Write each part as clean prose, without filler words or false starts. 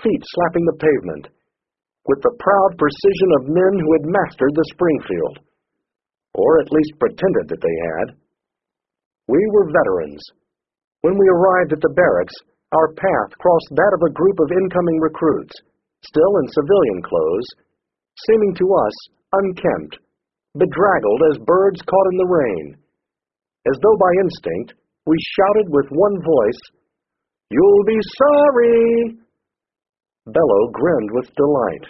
feet slapping the pavement, with the proud precision of men who had mastered the Springfield, or at least pretended that they had. We were veterans. When we arrived at the barracks, our path crossed that of a group of incoming recruits, still in civilian clothes, seeming to us unkempt, bedraggled as birds caught in the rain. As though by instinct, we shouted with one voice, "You'll be sorry!" Bello grinned with delight.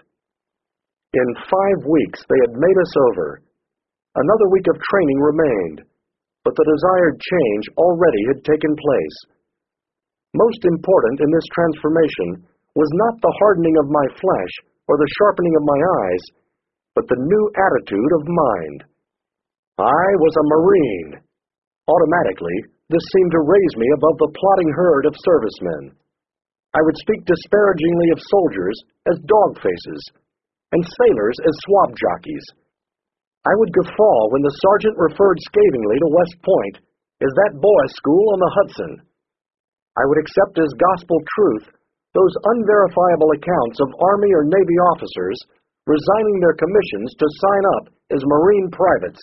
In 5 weeks they had made us over. Another week of training remained, but the desired change already had taken place. Most important in this transformation was not the hardening of my flesh or the sharpening of my eyes, but the new attitude of mind. I was a Marine. Automatically, this seemed to raise me above the plodding herd of servicemen. I would speak disparagingly of soldiers as dog faces, and sailors as swab jockeys. I would guffaw when the sergeant referred scathingly to West Point as that boys' school on the Hudson. I would accept as gospel truth those unverifiable accounts of Army or Navy officers resigning their commissions to sign up as Marine privates.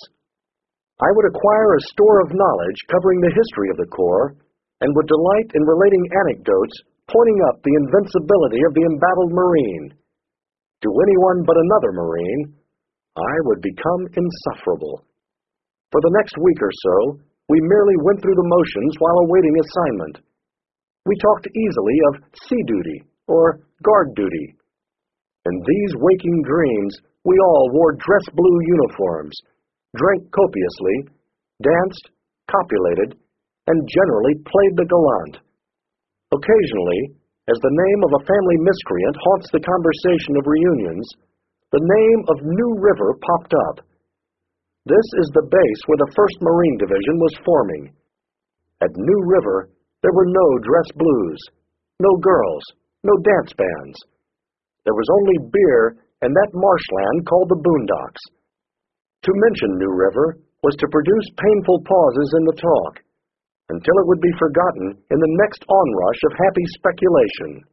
I would acquire a store of knowledge covering the history of the Corps, and would delight in relating anecdotes pointing up the invincibility of the embattled Marine. To anyone but another Marine, I would become insufferable. For the next week or so, we merely went through the motions while awaiting assignment. We talked easily of sea duty or guard duty. In these waking dreams, we all wore dress blue uniforms, drank copiously, danced, copulated, and generally played the gallant. Occasionally, as the name of a family miscreant haunts the conversation of reunions, the name of New River popped up. This is the base where the 1st Marine Division was forming. At New River, there were no dress blues, no girls, no dance bands. There was only beer and that marshland called the Boondocks. To mention New River was to produce painful pauses in the talk, until it would be forgotten in the next onrush of happy speculation.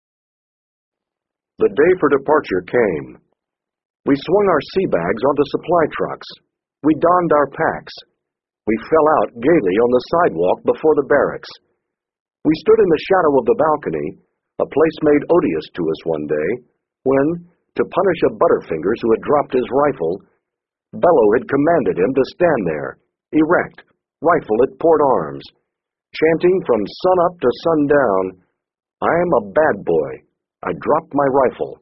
The day for departure came. We swung our sea bags onto supply trucks. We donned our packs. We fell out gaily on the sidewalk before the barracks. We stood in the shadow of the balcony, a place made odious to us one day, when, to punish a Butterfingers who had dropped his rifle, Bello had commanded him to stand there, erect, rifle at port arms, chanting from sun-up to sundown, "I am a bad boy. I dropped my rifle."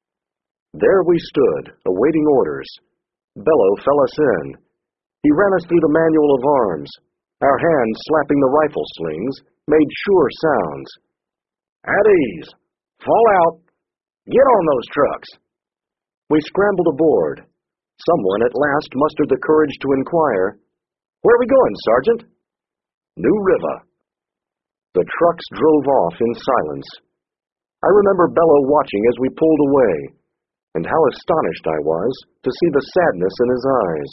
There we stood, awaiting orders. Bello fell us in. He ran us through the manual of arms. Our hands slapping the rifle slings made sure sounds. "At ease. Fall out. Get on those trucks." We scrambled aboard. Someone at last mustered the courage to inquire, "Where are we going, Sergeant?" "New River." The trucks drove off in silence. I remember Bello watching as we pulled away, and how astonished I was to see the sadness in his eyes.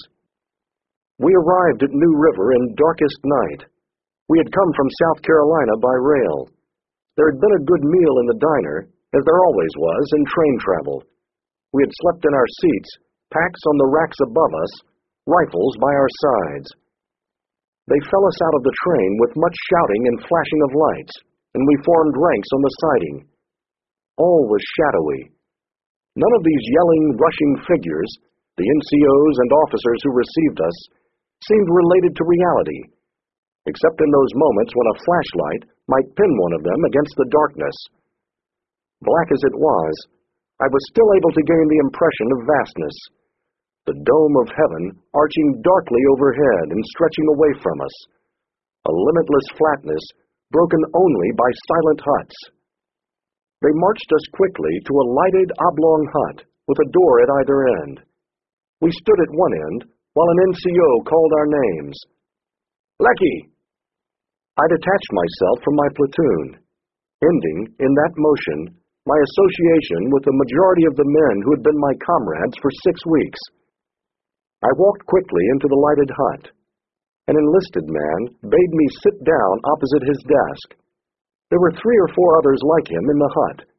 We arrived at New River in darkest night. We had come from South Carolina by rail. There had been a good meal in the diner, as there always was in train travel. We had slept in our seats, packs on the racks above us, rifles by our sides. They fell us out of the train with much shouting and flashing of lights, and we formed ranks on the siding. All was shadowy. None of these yelling, rushing figures, the NCOs and officers who received us, seemed related to reality, except in those moments when a flashlight might pin one of them against the darkness. Black as it was, I was still able to gain the impression of vastness, the dome of heaven arching darkly overhead and stretching away from us, a limitless flatness broken only by silent huts. They marched us quickly to a lighted oblong hut with a door at either end. We stood at one end while an NCO called our names. "Lecky!" I detached myself from my platoon, ending, in that motion, my association with the majority of the men who had been my comrades for 6 weeks. I walked quickly into the lighted hut. An enlisted man bade me sit down opposite his desk. There were 3 or 4 others like him in the hut,